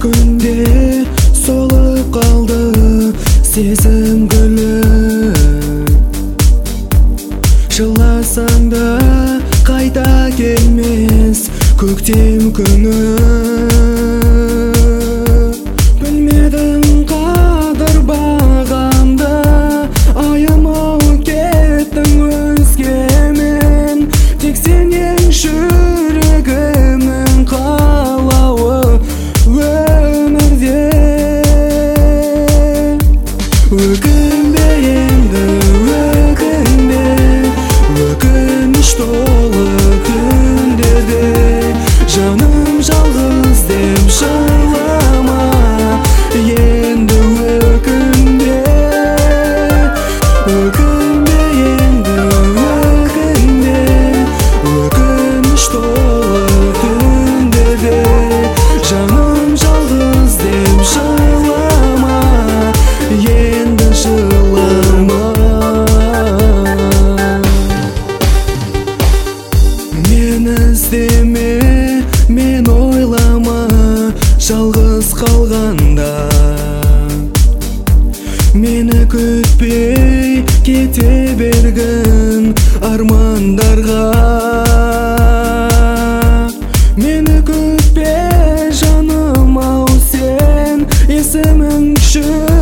күнде солып қалды сезім гүлі. Жыласаң да қайта келмес көктем күні. Білмедің қадір бағамды, аямау кеттің өзгемен. Тек сенен жүрегімнің қалауы өмірде. Өкінбе енді, өкінбе, өкініш толы күндерде. Жаным жалғыз деп жылама, енді өкінбе. Өкінбе енді, өкінбе, өкініш толы күндерде. Жаным жалғыз деп жылама, енді жылама. Мен іздеме, мен ойлама, жалғыз қалғанда. Мені күтпей кете бергін армандарға. Мені күтпе жаным ау сен, есімің үшін